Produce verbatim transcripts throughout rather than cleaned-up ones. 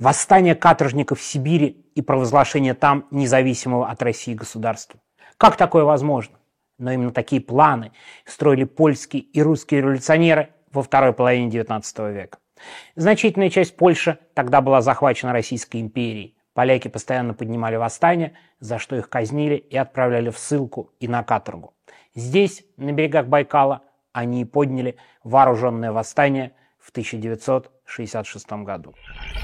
Восстание каторжников в Сибири и провозглашение там независимого от России государства. Как такое возможно? Но именно такие планы строили польские и русские революционеры во второй половине девятнадцатого века. Значительная часть Польши тогда была захвачена Российской империей. Поляки постоянно поднимали восстания, за что их казнили и отправляли в ссылку и на каторгу. Здесь, на берегах Байкала, они подняли вооруженное восстание в тысяча девятьсот шестьдесят шестом году.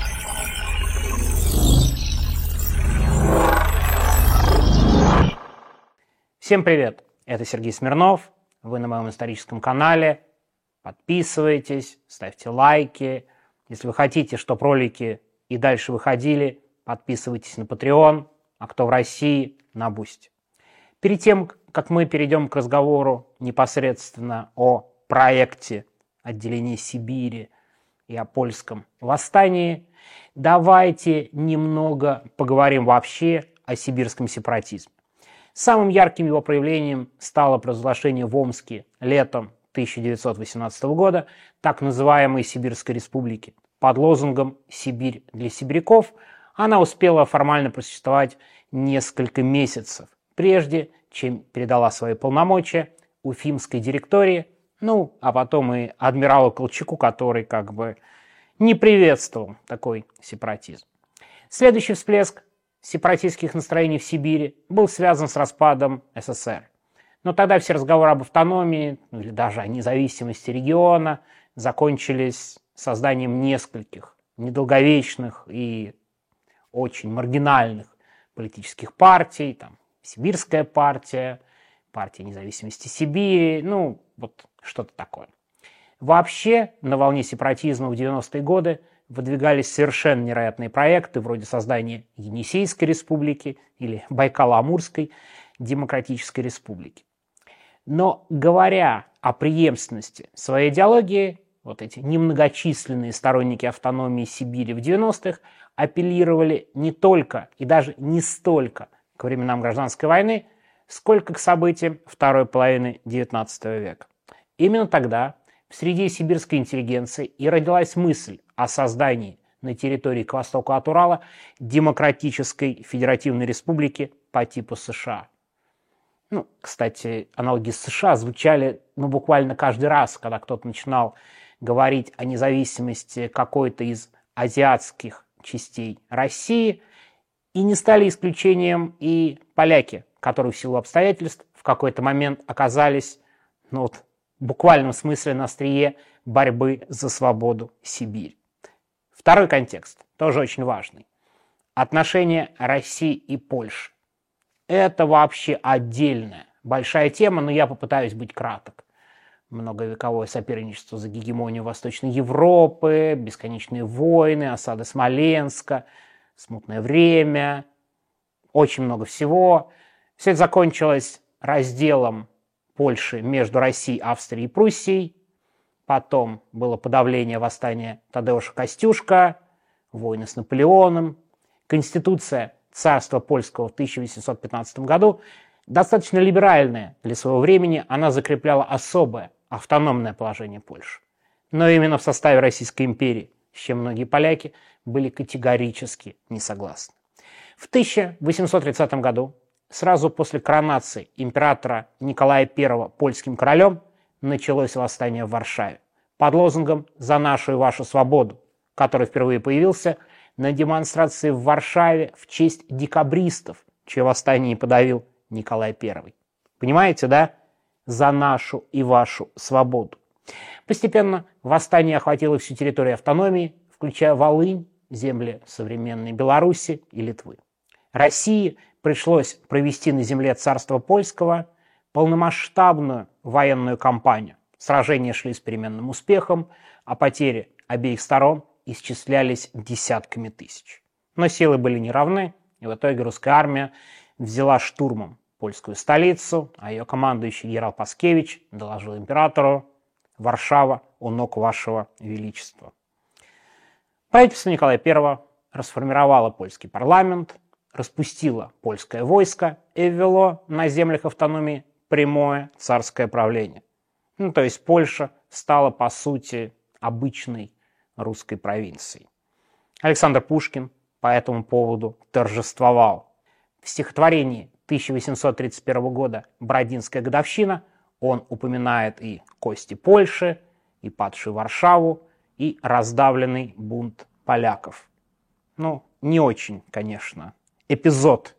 Всем привет! Это Сергей Смирнов, вы на моем историческом канале. Подписывайтесь, ставьте лайки. Если вы хотите, чтобы ролики и дальше выходили, подписывайтесь на Patreon, а кто в России, на Boosty. Перед тем, как мы перейдем к разговору непосредственно о проекте отделения Сибири и о польском восстании, давайте немного поговорим вообще о сибирском сепаратизме. Самым ярким его проявлением стало провозглашение в Омске летом тысяча девятьсот восемнадцатого года так называемой Сибирской республики. Под лозунгом «Сибирь для сибиряков» она успела формально просуществовать несколько месяцев, прежде чем передала свои полномочия уфимской директории, ну, а потом и адмиралу Колчаку, который как бы не приветствовал такой сепаратизм. Следующий всплеск сепаратистских настроений в Сибири был связан с распадом СССР. Но тогда все разговоры об автономии или даже о независимости региона закончились созданием нескольких недолговечных и очень маргинальных политических партий, там, Сибирская партия, партия независимости Сибири, ну, вот что-то такое. Вообще, на волне сепаратизма в девяностые годы выдвигались совершенно невероятные проекты, вроде создания Енисейской республики или Байкало-Амурской демократической республики. Но говоря о преемственности своей идеологии, вот эти немногочисленные сторонники автономии Сибири в девяностых апеллировали не только и даже не столько к временам гражданской войны, сколько к событиям второй половины девятнадцатого века. Именно тогда в среде сибирской интеллигенции и родилась мысль о создании на территории к востоку от Урала демократической федеративной республики по типу США. Ну, кстати, аналоги с США звучали ну, буквально каждый раз, когда кто-то начинал говорить о независимости какой-то из азиатских частей России, и не стали исключением и поляки, которые в силу обстоятельств в какой-то момент оказались ну, вот, в буквальном смысле на острие борьбы за свободу Сибири. Второй контекст, тоже очень важный. Отношения России и Польши. Это вообще отдельная, большая тема, но я попытаюсь быть краток. Многовековое соперничество за гегемонию Восточной Европы, бесконечные войны, осады Смоленска, смутное время, очень много всего. Все это закончилось разделом Польши между Россией, Австрией и Пруссией. Потом было подавление восстания Тадеуша Костюшка, войны с Наполеоном. Конституция царства польского в тысяча восемьсот пятнадцатом году, достаточно либеральная для своего времени, она закрепляла особое автономное положение Польши. Но именно в составе Российской империи, с чем многие поляки были категорически не согласны. В тысяча восемьсот тридцатом году, сразу после коронации императора Николая Первого польским королем, началось восстание в Варшаве под лозунгом «За нашу и вашу свободу», который впервые появился на демонстрации в Варшаве в честь декабристов, чье восстание не подавил Николай Первый. Понимаете, да? За нашу и вашу свободу. Постепенно восстание охватило всю территорию автономии, включая Волынь, земли современной Беларуси и Литвы. России пришлось провести на земле царства польского полномасштабную военную кампанию. Сражения шли с переменным успехом, а потери обеих сторон исчислялись десятками тысяч. Но силы были неравны, и в итоге русская армия взяла штурмом польскую столицу, а ее командующий генерал Паскевич доложил императору: «Варшава у ног вашего величества». Правительство Николая Первого расформировало польский парламент, распустило польское войско и ввело на землях автономии прямое царское правление. Ну, то есть Польша стала, по сути, обычной русской провинцией. Александр Пушкин по этому поводу торжествовал. В стихотворении тысяча восемьсот тридцать первого года «Бородинская годовщина» он упоминает и кости Польши, и падшую Варшаву, и раздавленный бунт поляков. Ну, не очень, конечно, эпизод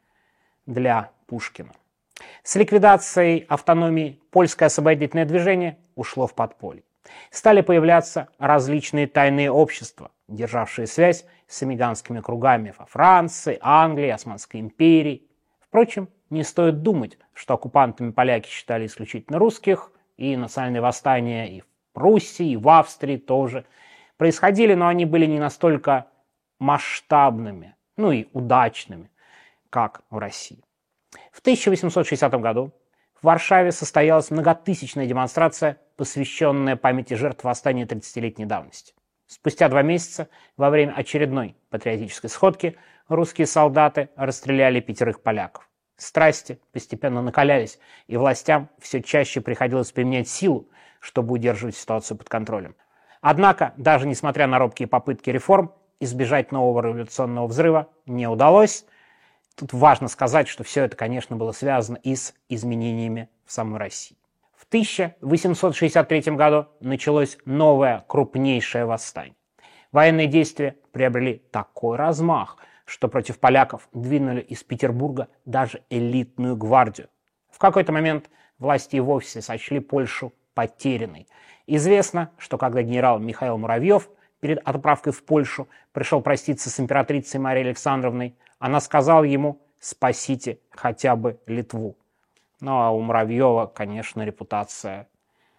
для Пушкина. С ликвидацией автономии польское освободительное движение ушло в подполье. Стали появляться различные тайные общества, державшие связь с эмигрантскими кругами во Франции, Англии, Османской империи. Впрочем, не стоит думать, что оккупантами поляки считали исключительно русских, и национальные восстания и в Пруссии, и в Австрии тоже происходили, но они были не настолько масштабными, ну и удачными, как в России. В тысяча восемьсот шестидесятом году в Варшаве состоялась многотысячная демонстрация, посвященная памяти жертв восстания тридцатилетней давности. Спустя два месяца, во время очередной патриотической сходки, русские солдаты расстреляли пятерых поляков. Страсти постепенно накалялись, и властям все чаще приходилось применять силу, чтобы удерживать ситуацию под контролем. Однако, даже несмотря на робкие попытки реформ, избежать нового революционного взрыва не удалось. Тут важно сказать, что все это, конечно, было связано и с изменениями в самой России. В тысяча восемьсот шестьдесят третьем году началось новое крупнейшее восстание. Военные действия приобрели такой размах, что против поляков двинули из Петербурга даже элитную гвардию. В какой-то момент власти и вовсе сочли Польшу потерянной. Известно, что когда генерал Михаил Муравьев перед отправкой в Польшу пришел проститься с императрицей Марией Александровной, она сказала ему: «Спасите хотя бы Литву». Ну а у Муравьева, конечно, репутация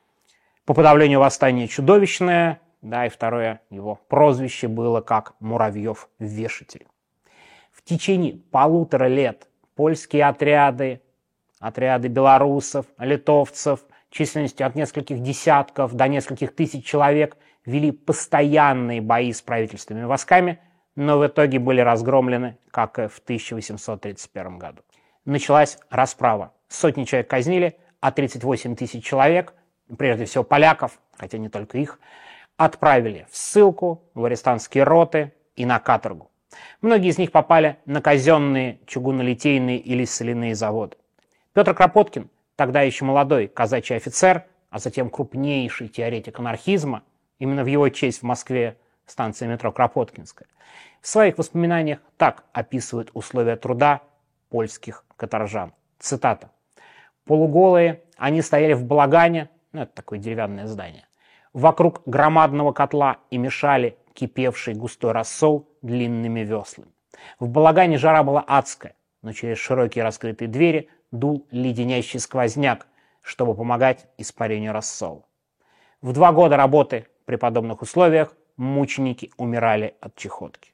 по подавлению восстания чудовищная, да, и второе его прозвище было как Муравьев-вешатель. В течение полутора лет польские отряды, отряды белорусов, литовцев, численностью от нескольких десятков до нескольких тысяч человек вели постоянные бои с правительственными войсками, но в итоге были разгромлены, как и в тысяча восемьсот тридцать первом году. Началась расправа. Сотни человек казнили, а тридцать восемь тысяч человек, прежде всего поляков, хотя не только их, отправили в ссылку, в арестантские роты и на каторгу. Многие из них попали на казенные чугунолитейные или соляные заводы. Петр Кропоткин, тогда еще молодой казачий офицер, а затем крупнейший теоретик анархизма, именно в его честь в Москве станция метро Кропоткинская, в своих воспоминаниях так описывает условия труда польских каторжан. Цитата. «Полуголые, они стояли в балагане», ну, это такое деревянное здание, «вокруг громадного котла и мешали кипевший густой рассол длинными веслами. В балагане жара была адская, но через широкие раскрытые двери дул леденящий сквозняк, чтобы помогать испарению рассола. В два года работы при подобных условиях мученики умирали от чехотки».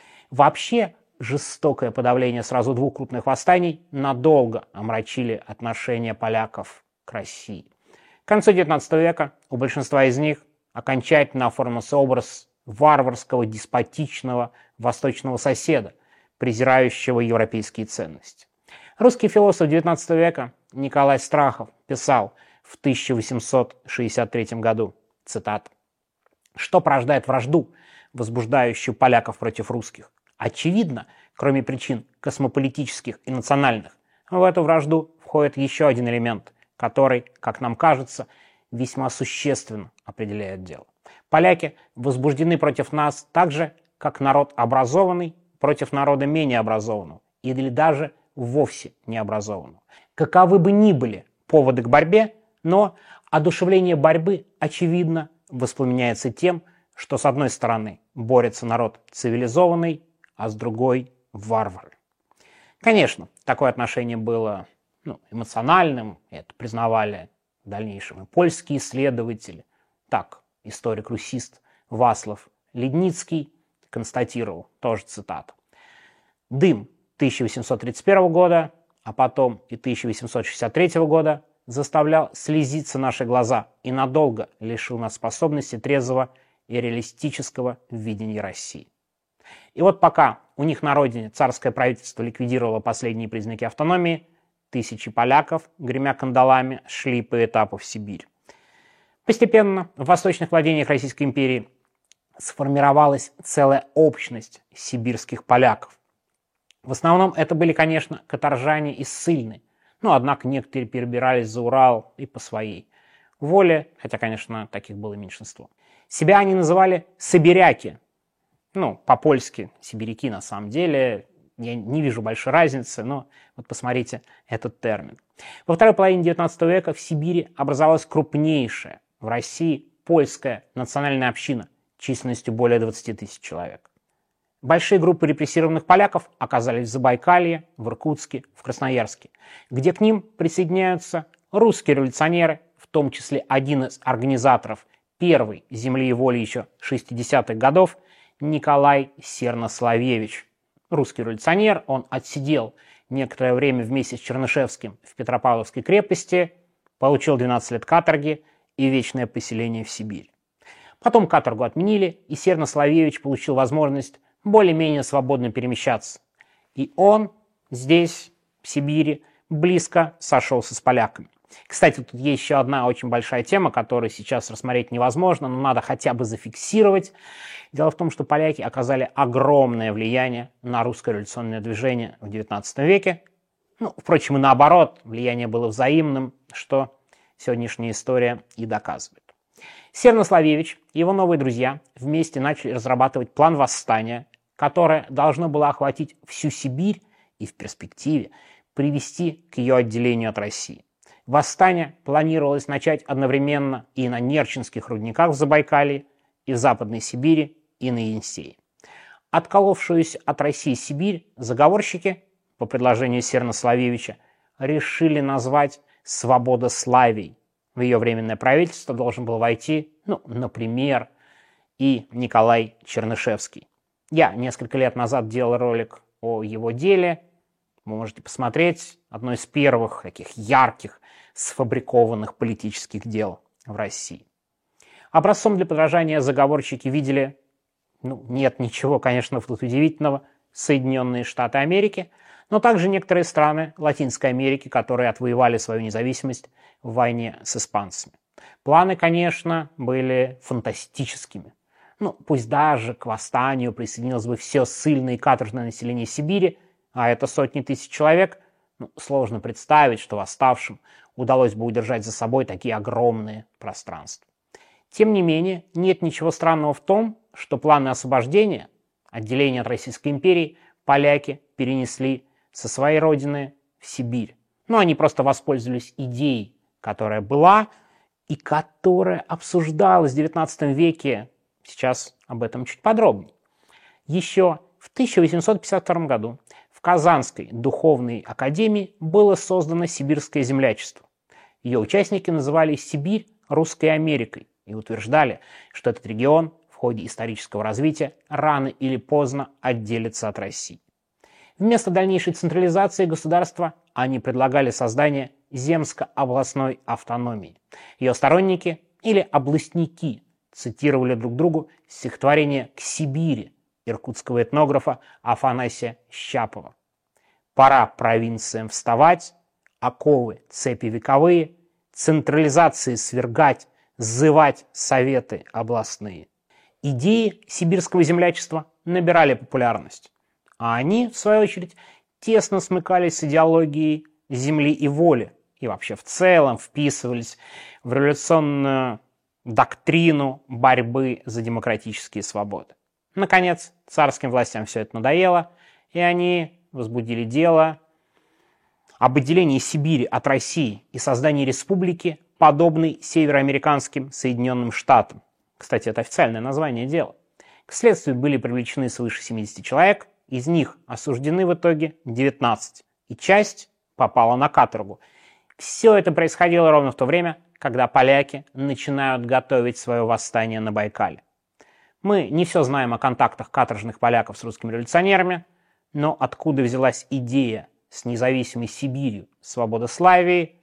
Вообще, жестокое подавление сразу двух крупных восстаний надолго омрачили отношения поляков к России. К концу девятнадцатого века у большинства из них окончательно оформился образ варварского, деспотичного восточного соседа, презирающего европейские ценности. Русский философ девятнадцатого века Николай Страхов писал в тысяча восемьсот шестьдесят третьем году, цитата, «Что порождает вражду, возбуждающую поляков против русских? Очевидно, кроме причин космополитических и национальных, в эту вражду входит еще один элемент, который, как нам кажется, весьма существенно определяет дело. Поляки возбуждены против нас так же, как народ образованный против народа менее образованного или даже вовсе необразованного. Каковы бы ни были поводы к борьбе, но одушевление борьбы, очевидно, воспламеняется тем, что с одной стороны борется народ цивилизованный, а с другой – варвары. Конечно, такое отношение было ну, эмоциональным, это признавали в дальнейшем и польские исследователи. Так, историк-русист Васлав Ледницкий констатировал, тоже цитата, «Дым тысяча восемьсот тридцать первого года, а потом и тысяча восемьсот шестьдесят третьего года заставлял слезиться наши глаза и надолго лишил нас способности трезвого и реалистического видения России». И вот пока у них на родине царское правительство ликвидировало последние признаки автономии, тысячи поляков, гремя кандалами, шли по этапу в Сибирь. Постепенно в восточных владениях Российской империи сформировалась целая общность сибирских поляков. В основном это были, конечно, каторжане и ссыльные, но, однако, некоторые перебирались за Урал и по своей воле, хотя, конечно, таких было меньшинство. Себя они называли «сибиряки», ну, по-польски «сибиряки» на самом деле. Я не вижу большой разницы, но вот посмотрите этот термин. Во второй половине девятнадцатого века в Сибири образовалась крупнейшая в России польская национальная община численностью более двадцати тысяч человек. Большие группы репрессированных поляков оказались в Забайкалье, в Иркутске, в Красноярске, где к ним присоединяются русские революционеры, в том числе один из организаторов первой «Земли и воли» еще шестидесятых годов Николай Сернославьевич. Русский революционер, он отсидел некоторое время вместе с Чернышевским в Петропавловской крепости, получил двенадцать лет каторги и вечное поселение в Сибирь. Потом каторгу отменили, и Сернославьевич получил возможность более-менее свободно перемещаться. И он здесь, в Сибири, близко сошелся с поляками. Кстати, тут есть еще одна очень большая тема, которую сейчас рассмотреть невозможно, но надо хотя бы зафиксировать. Дело в том, что поляки оказали огромное влияние на русское революционное движение в девятнадцатом веке. Ну, впрочем, и наоборот, влияние было взаимным, что сегодняшняя история и доказывает. Сернославьевич и его новые друзья вместе начали разрабатывать план восстания, которое должно было охватить всю Сибирь и в перспективе привести к ее отделению от России. Восстание планировалось начать одновременно и на Нерчинских рудниках в Забайкалье, и в Западной Сибири, и на Енисее. Отколовшуюся от России Сибирь заговорщики, по предложению Сернославьевича, решили назвать «Свободославией». В ее временное правительство должен был войти, ну, например, и Николай Чернышевский. Я несколько лет назад делал ролик о его деле. Вы можете посмотреть. Одно из первых таких ярких, сфабрикованных политических дел в России. Образцом для подражания заговорщики видели, ну, нет ничего, конечно, тут удивительного, Соединенные Штаты Америки, но также некоторые страны Латинской Америки, которые отвоевали свою независимость в войне с испанцами. Планы, конечно, были фантастическими. Ну, пусть даже к восстанию присоединилось бы все ссыльное и каторжное население Сибири, а это сотни тысяч человек, ну, сложно представить, что восставшим удалось бы удержать за собой такие огромные пространства. Тем не менее, нет ничего странного в том, что планы освобождения, отделения от Российской империи, поляки перенесли со своей родины в Сибирь. Ну, они просто воспользовались идеей, которая была и которая обсуждалась в девятнадцатом веке. Сейчас об этом чуть подробнее. Еще в тысяча восемьсот пятьдесят втором году в Казанской духовной академии было создано Сибирское землячество. Ее участники называли Сибирь русской Америкой и утверждали, что этот регион в ходе исторического развития рано или поздно отделится от России. Вместо дальнейшей централизации государства они предлагали создание земско-областной автономии. Ее сторонники или областники цитировали друг другу стихотворение «К Сибири» иркутского этнографа Афанасия Щапова. «Пора провинциям вставать, оковы, цепи вековые, централизации свергать, сзывать советы областные». Идеи сибирского землячества набирали популярность, а они, в свою очередь, тесно смыкались с идеологией земли и воли и вообще в целом вписывались в революционную доктрину борьбы за демократические свободы. Наконец, царским властям все это надоело, и они возбудили дело об отделении Сибири от России и создании республики, подобной североамериканским Соединенным Штатам. Кстати, это официальное название дела. К следствию были привлечены свыше семидесяти человек, из них осуждены в итоге девятнадцать, и часть попала на каторгу. Все это происходило ровно в то время, когда поляки начинают готовить свое восстание на Байкале. Мы не все знаем о контактах каторжных поляков с русскими революционерами, но откуда взялась идея с независимой Сибирью, свободославией,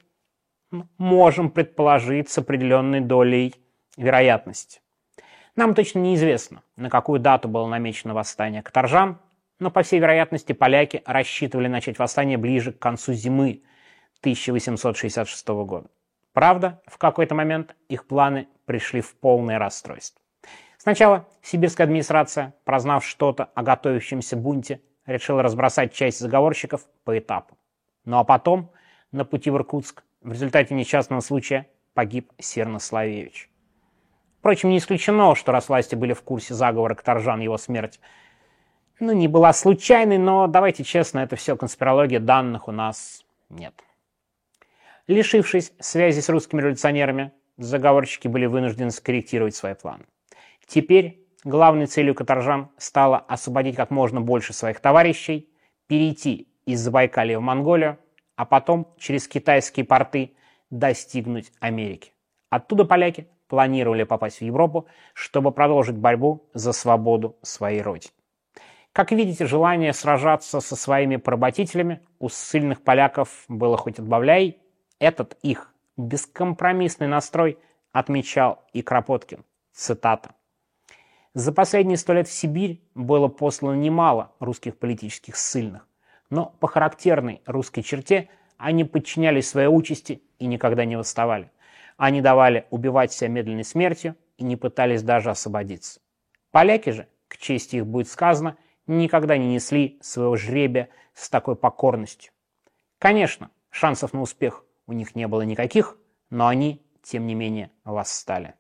можем предположить с определенной долей вероятности. Нам точно неизвестно, на какую дату было намечено восстание каторжан, но, по всей вероятности, поляки рассчитывали начать восстание ближе к концу зимы тысяча восемьсот шестьдесят шестого года. Правда, в какой-то момент их планы пришли в полное расстройство. Сначала сибирская администрация, прознав что-то о готовящемся бунте, решила разбросать часть заговорщиков по этапу. Ну а потом, на пути в Иркутск, в результате несчастного случая погиб Серна Славевич. Впрочем, не исключено, что раз власти были в курсе заговора каторжан, его смерть, ну, не была случайной, но, давайте честно, это все конспирология, данных у нас нет. Лишившись связи с русскими революционерами, заговорщики были вынуждены скорректировать свои планы. Теперь главной целью каторжан стало освободить как можно больше своих товарищей, перейти из Забайкалья в Монголию, а потом через китайские порты достигнуть Америки. Оттуда поляки планировали попасть в Европу, чтобы продолжить борьбу за свободу своей родины. Как видите, желание сражаться со своими поработителями у ссыльных поляков было хоть отбавляй. Этот их бескомпромиссный настрой отмечал и Кропоткин. Цитата. «За последние сто лет в Сибирь было послано немало русских политических ссыльных, но по характерной русской черте они подчинялись своей участи и никогда не восставали. Они давали убивать себя медленной смертью и не пытались даже освободиться. Поляки же, к чести их будет сказано, никогда не несли своего жребия с такой покорностью. Конечно, шансов на успех у них не было никаких, но они, тем не менее, восстали».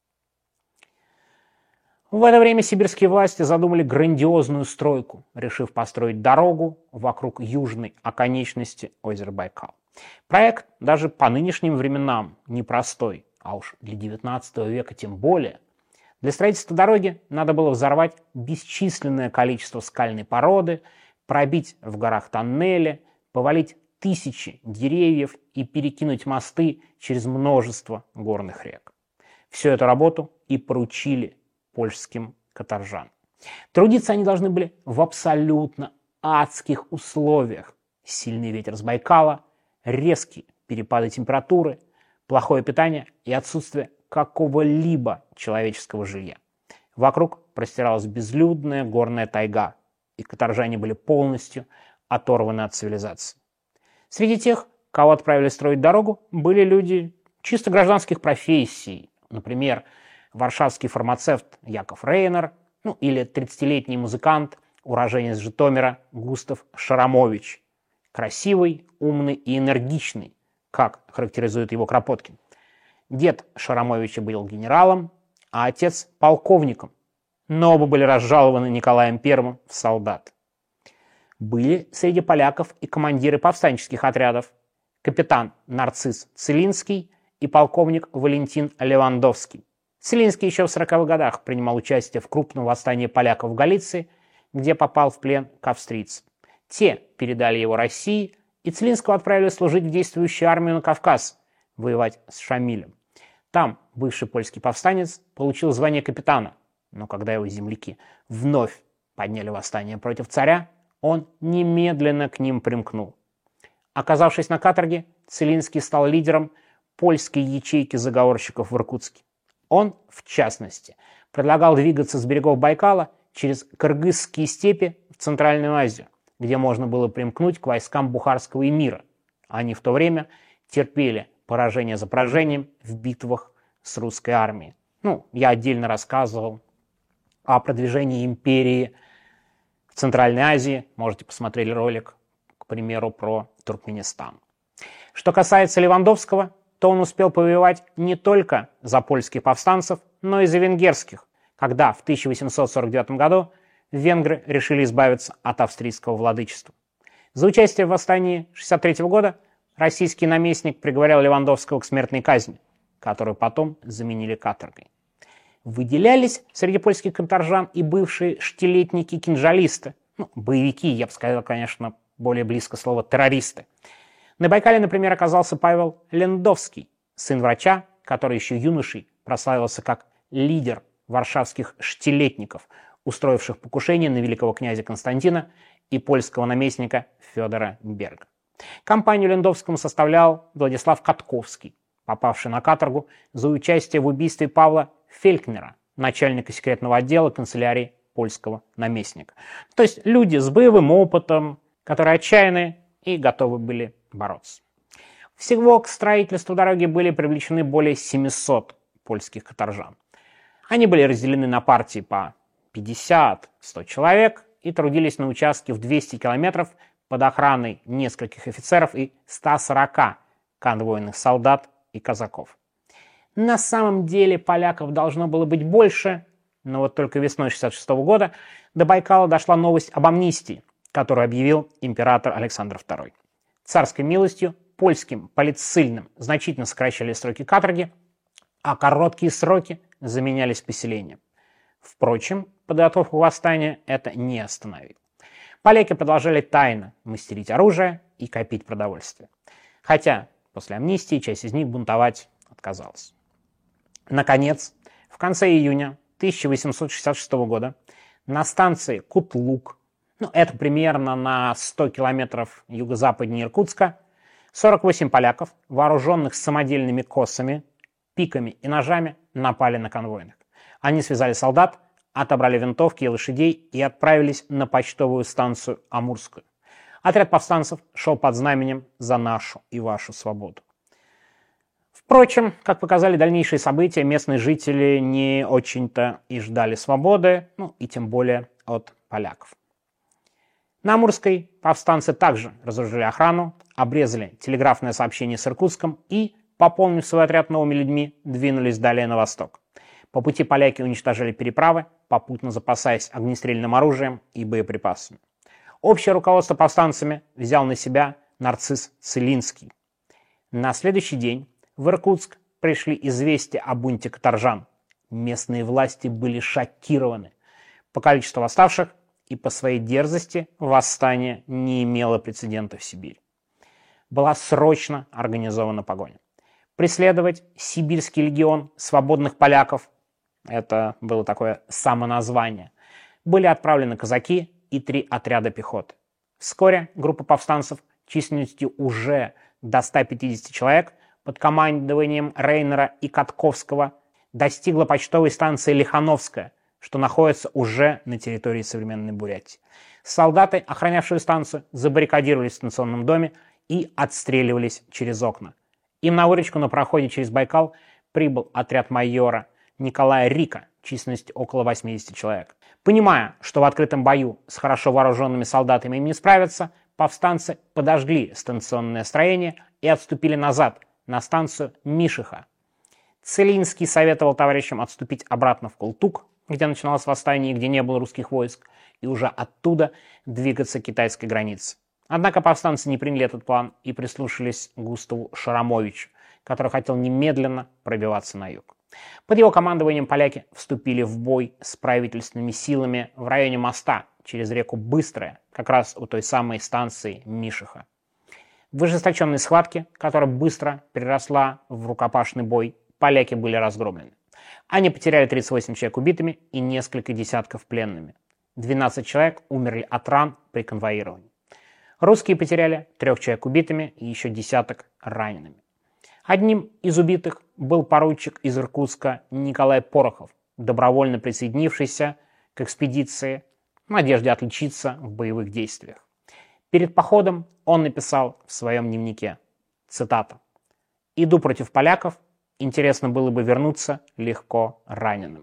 В это время сибирские власти задумали грандиозную стройку, решив построить дорогу вокруг южной оконечности озера Байкал. Проект даже по нынешним временам непростой, а уж для девятнадцатого века тем более. Для строительства дороги надо было взорвать бесчисленное количество скальной породы, пробить в горах тоннели, повалить тысячи деревьев и перекинуть мосты через множество горных рек. Всю эту работу и поручили польским каторжан. Трудиться они должны были в абсолютно адских условиях. Сильный ветер с Байкала, резкие перепады температуры, плохое питание и отсутствие какого-либо человеческого жилья. Вокруг простиралась безлюдная горная тайга, и каторжане были полностью оторваны от цивилизации. Среди тех, кого отправили строить дорогу, были люди чисто гражданских профессий, например, варшавский фармацевт Яков Рейнер, ну или тридцатилетний музыкант, уроженец Житомира Густав Шарамович. Красивый, умный и энергичный, как характеризует его Кропоткин. Дед Шарамовича был генералом, а отец – полковником, но оба были разжалованы Николаем Первым в солдаты. Были среди поляков и командиры повстанческих отрядов, капитан Нарцисс Целинский и полковник Валентин Левандовский. Целинский еще в сороковых годах принимал участие в крупном восстании поляков в Галиции, где попал в плен к австрийцам. Те передали его России, и Целинского отправили служить в действующую армию на Кавказ, воевать с Шамилем. Там бывший польский повстанец получил звание капитана, но когда его земляки вновь подняли восстание против царя, он немедленно к ним примкнул. Оказавшись на каторге, Целинский стал лидером польской ячейки заговорщиков в Иркутске. Он, в частности, предлагал двигаться с берегов Байкала через кыргызские степи в Центральную Азию, где можно было примкнуть к войскам бухарского эмира. Они в то время терпели поражение за поражением в битвах с русской армией. Ну, я отдельно рассказывал о продвижении империи в Центральной Азии. Можете посмотреть ролик, к примеру, про Туркменистан. Что касается Левандовского, то он успел повоевать не только за польских повстанцев, но и за венгерских, когда в тысяча восемьсот сорок девятом году венгры решили избавиться от австрийского владычества. За участие в восстании шестьдесят третьего года российский наместник приговорил Левандовского к смертной казни, которую потом заменили каторгой. Выделялись среди польских каторжан и бывшие штилетники-кинжалисты, ну, боевики, я бы сказал, конечно, более близко слово террористы. На Байкале, например, оказался Павел Лендовский, сын врача, который еще юношей прославился как лидер варшавских штилетников, устроивших покушение на великого князя Константина и польского наместника Федора Берга. Компанию Лендовскому составлял Владислав Катковский, попавший на каторгу за участие в убийстве Павла Фелькнера, начальника секретного отдела канцелярии польского наместника. То есть люди с боевым опытом, которые отчаянные и готовы были бороться. Всего к строительству дороги были привлечены более семисот польских каторжан. Они были разделены на партии по пятьдесят-сто человек и трудились на участке в двести километров под охраной нескольких офицеров и ста сорока конвойных солдат и казаков. На самом деле поляков должно было быть больше, но вот только весной шестьдесят шестого года до Байкала дошла новость об амнистии, которую объявил император Александр второй. Царской милостью польским политссыльным значительно сокращали сроки каторги, а короткие сроки заменялись поселением. Впрочем, подготовку восстания это не остановило. Поляки продолжали тайно мастерить оружие и копить продовольствие. Хотя после амнистии часть из них бунтовать отказалась. Наконец, в конце июня тысяча восемьсот шестьдесят шестого года на станции Кутлук, ну это примерно на сто километров юго-западнее Иркутска, сорок восемь поляков, вооруженных самодельными косами, пиками и ножами, напали на конвойных. Они связали солдат, отобрали винтовки и лошадей и отправились на почтовую станцию Амурскую. Отряд повстанцев шел под знаменем «За нашу и вашу свободу». Впрочем, как показали дальнейшие события, местные жители не очень-то и ждали свободы, ну и тем более от поляков. На Амурской повстанцы также разоружили охрану, обрезали телеграфное сообщение с Иркутском и, пополнив свой отряд новыми людьми, двинулись далее на восток. По пути поляки уничтожили переправы, попутно запасаясь огнестрельным оружием и боеприпасами. Общее руководство повстанцами взял на себя Нарцисс Целинский. На следующий день в Иркутск пришли известия о бунте каторжан. Местные власти были шокированы. По количеству восставших и по своей дерзости восстание не имело прецедента в Сибири. Была срочно организована погоня. Преследовать Сибирский легион свободных поляков, это было такое самоназвание, были отправлены казаки и три отряда пехоты. Вскоре группа повстанцев численностью уже до ста пятидесяти человек под командованием Рейнера и Катковского достигла почтовой станции Лихановская, что находится уже на территории современной Бурятии. Солдаты, охранявшие станцию, забаррикадировались в станционном доме и отстреливались через окна. Им на выручку на проходе через Байкал прибыл отряд майора Николая Рика численностью около восьмидесяти человек. Понимая, что в открытом бою с хорошо вооруженными солдатами им не справиться, повстанцы подожгли станционное строение и отступили назад на станцию Мишиха. Целинский советовал товарищам отступить обратно в Култук, где начиналось восстание и где не было русских войск, и уже оттуда двигаться к китайской границе. Однако повстанцы не приняли этот план и прислушались к Густаву Шарамовичу, который хотел немедленно пробиваться на юг. Под его командованием поляки вступили в бой с правительственными силами в районе моста через реку Быстрая, как раз у той самой станции Мишиха. В ожесточенной схватке, которая быстро переросла в рукопашный бой, поляки были разгромлены. Они потеряли тридцать восемь человек убитыми и несколько десятков пленными. двенадцать человек умерли от ран при конвоировании. Русские потеряли трех человек убитыми и еще десяток ранеными. Одним из убитых был поручик из Иркутска Николай Порохов, добровольно присоединившийся к экспедиции в надежде отличиться в боевых действиях. Перед походом он написал в своем дневнике, цитата: «Иду против поляков, интересно было бы вернуться легко раненым».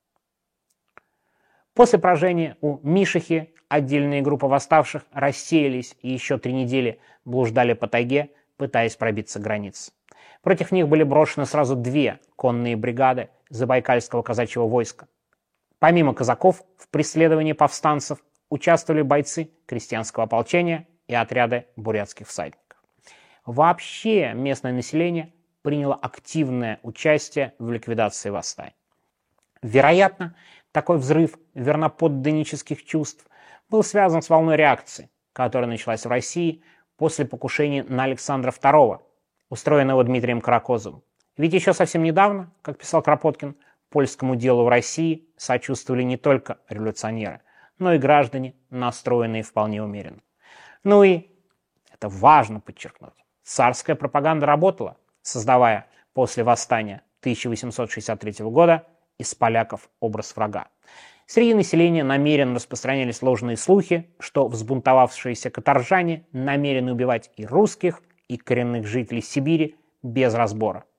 После поражения у Мишихи отдельные группы восставших рассеялись и еще три недели блуждали по тайге, пытаясь пробиться к границе. Против них были брошены сразу две конные бригады Забайкальского казачьего войска. Помимо казаков, в преследовании повстанцев участвовали бойцы крестьянского ополчения и отряды бурятских всадников. Вообще местное население приняло активное участие в ликвидации восстания. Вероятно, такой взрыв верноподданнических чувств был связан с волной реакции, которая началась в России после покушения на Александра второго, устроенного Дмитрием Каракозовым. Ведь еще совсем недавно, как писал Кропоткин, польскому делу в России сочувствовали не только революционеры, но и граждане, настроенные вполне умеренно. Ну и, это важно подчеркнуть, царская пропаганда работала, создавая после восстания тысяча восемьсот шестьдесят третьего года из поляков образ врага. Среди населения намеренно распространялись ложные слухи, что взбунтовавшиеся каторжане намерены убивать и русских, и коренных жителей Сибири без разбора.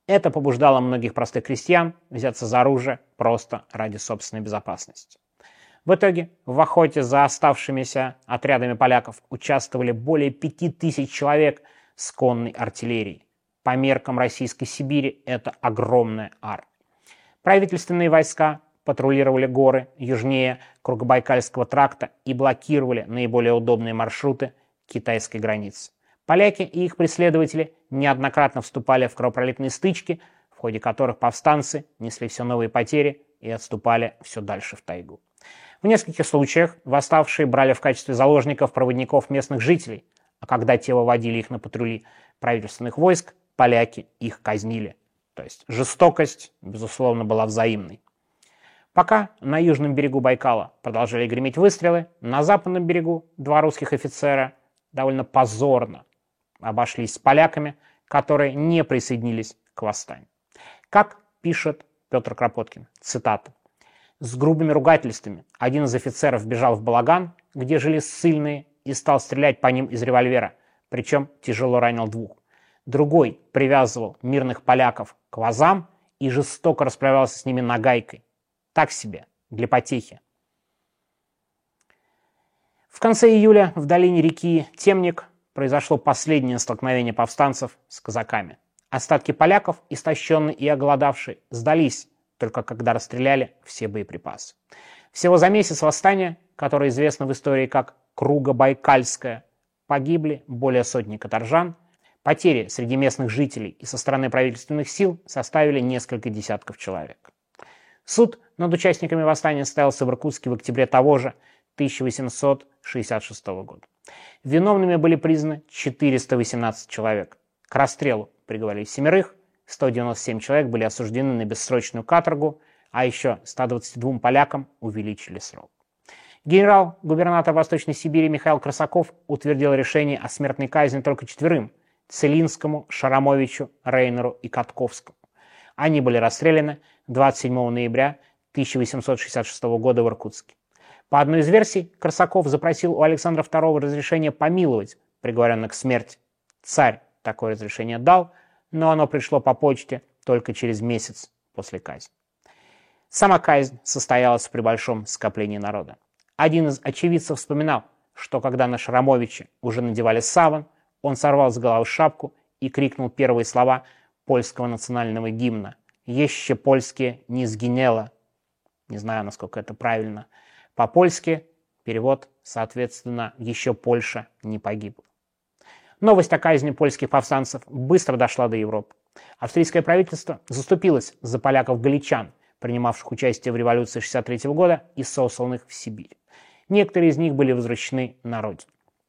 Это побуждало многих простых крестьян взяться за оружие просто ради собственной безопасности. В итоге в охоте за оставшимися отрядами поляков участвовали более пяти тысяч человек с конной артиллерией. По меркам Российской Сибири это огромная армия. Правительственные войска патрулировали горы южнее Кругобайкальского тракта и блокировали наиболее удобные маршруты китайской границы. Поляки и их преследователи неоднократно вступали в кровопролитные стычки, в ходе которых повстанцы несли все новые потери и отступали все дальше в тайгу. В нескольких случаях восставшие брали в качестве заложников проводников местных жителей, а когда те выводили их на патрули правительственных войск, поляки их казнили. То есть жестокость, безусловно, была взаимной. Пока на южном берегу Байкала продолжали греметь выстрелы, на западном берегу два русских офицера довольно позорно обошлись с поляками, которые не присоединились к восстанию. Как пишет Петр Кропоткин, цитата: «С грубыми ругательствами один из офицеров бежал в балаган, где жили ссыльные, и стал стрелять по ним из револьвера, причем тяжело ранил двух. Другой привязывал мирных поляков к вазам и жестоко расправлялся с ними нагайкой. Так себе, для потехи». В конце июля в долине реки Темник произошло последнее столкновение повстанцев с казаками. Остатки поляков, истощенные и оголодавшие, сдались, только когда расстреляли все боеприпасы. Всего за месяц восстания, которое известно в истории как Кругобайкальское, погибли более сотни каторжан. Потери среди местных жителей и со стороны правительственных сил составили несколько десятков человек. Суд над участниками восстания состоялся в Иркутске в октябре того же тысяча восемьсот шестьдесят шестого года. Виновными были признаны четыреста восемнадцать человек. К расстрелу приговорили семерых, сто девяносто семь человек были осуждены на бессрочную каторгу, а еще ста двадцати двум полякам увеличили срок. Генерал-губернатор Восточной Сибири Михаил Красаков утвердил решение о смертной казни только четверым – Целинскому, Шарамовичу, Рейнеру и Катковскому. Они были расстреляны двадцать седьмого ноября тысяча восемьсот шестьдесят шестого года в Иркутске. По одной из версий, Красаков запросил у Александра второго разрешения помиловать приговоренных к смерти. Царь такое разрешение дал, но оно пришло по почте только через месяц после казни. Сама казнь состоялась при большом скоплении народа. Один из очевидцев вспоминал, что когда на Шарамовича уже надевали саван, он сорвал с головы шапку и крикнул первые слова польского национального гимна «Еще польские не сгинело». Не знаю, насколько это правильно. По-польски перевод, соответственно, «Еще Польша не погибла». Новость о казни польских повстанцев быстро дошла до Европы. Австрийское правительство заступилось за поляков-галичан, принимавших участие в революции шестьдесят третьего года и сосланных в Сибирь. Некоторые из них были возвращены на родину.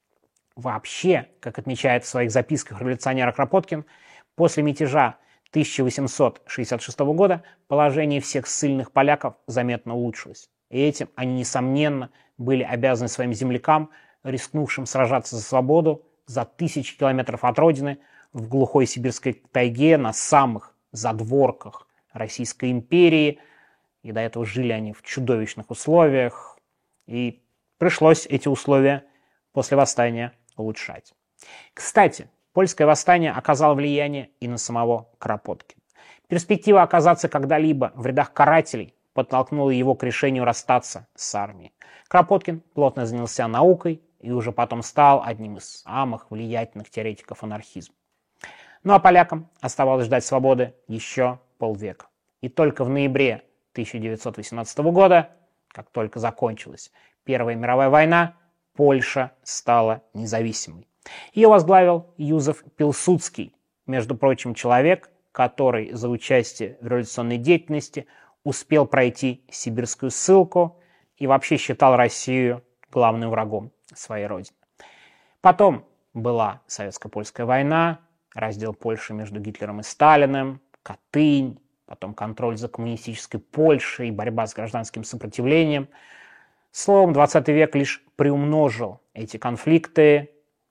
Вообще, как отмечает в своих записках революционер Кропоткин, после мятежа тысяча восемьсот шестьдесят шестого года положение всех ссыльных поляков заметно улучшилось. И этим они, несомненно, были обязаны своим землякам, рискнувшим сражаться за свободу за тысячи километров от родины в глухой сибирской тайге на самых задворках Российской империи. И до этого жили они в чудовищных условиях. И пришлось эти условия после восстания улучшать. Кстати, польское восстание оказало влияние и на самого Кропоткина. Перспектива оказаться когда-либо в рядах карателей подтолкнула его к решению расстаться с армией. Кропоткин плотно занялся наукой и уже потом стал одним из самых влиятельных теоретиков анархизма. Ну а полякам оставалось ждать свободы еще полвека. И только в ноябре тысяча девятьсот восемнадцатого года, как только закончилась Первая мировая война, Польша стала независимой. Ее возглавил Юзеф Пилсудский, между прочим, человек, который за участие в революционной деятельности успел пройти сибирскую ссылку и вообще считал Россию главным врагом своей родины. Потом была Советско-Польская война, раздел Польши между Гитлером и Сталиным, Катынь, потом контроль за коммунистической Польшей, борьба с гражданским сопротивлением. Словом, двадцатый век лишь приумножил эти конфликты,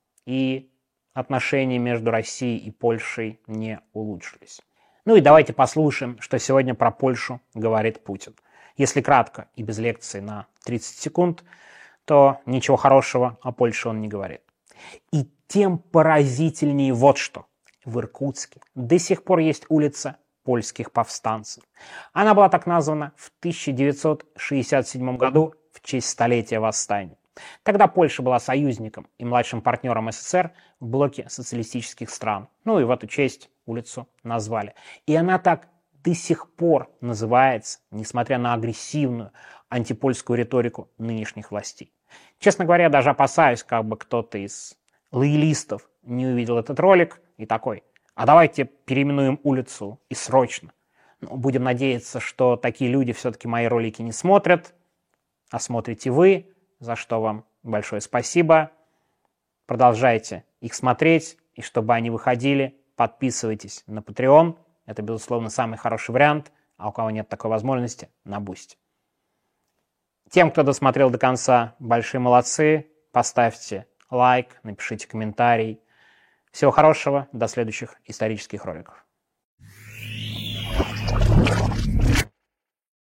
и отношения между Россией и Польшей не улучшились. Ну и давайте послушаем, что сегодня про Польшу говорит Путин. Если кратко и без лекции на тридцать секунд, то ничего хорошего о Польше он не говорит. И тем поразительнее вот что. в Иркутске до сих пор есть улица польских повстанцев. Она была так названа в тысяча девятьсот шестьдесят седьмом году в честь столетия восстания. Тогда Польша была союзником и младшим партнером СССР в блоке социалистических стран. Ну и в эту честь улицу назвали. И она так до сих пор называется, несмотря на агрессивную антипольскую риторику нынешних властей. Честно говоря, даже опасаюсь, как бы кто-то из лоялистов не увидел этот ролик и такой: а давайте переименуем улицу и срочно. Ну, будем надеяться, что такие люди все-таки мои ролики не смотрят, а смотрите вы, за что вам большое спасибо. Продолжайте их смотреть, и чтобы они выходили, подписывайтесь на Patreon. Это, безусловно, самый хороший вариант, а у кого нет такой возможности, на Boosty. Тем, кто досмотрел до конца, большие молодцы. Поставьте лайк, напишите комментарий. Всего хорошего, до следующих исторических роликов.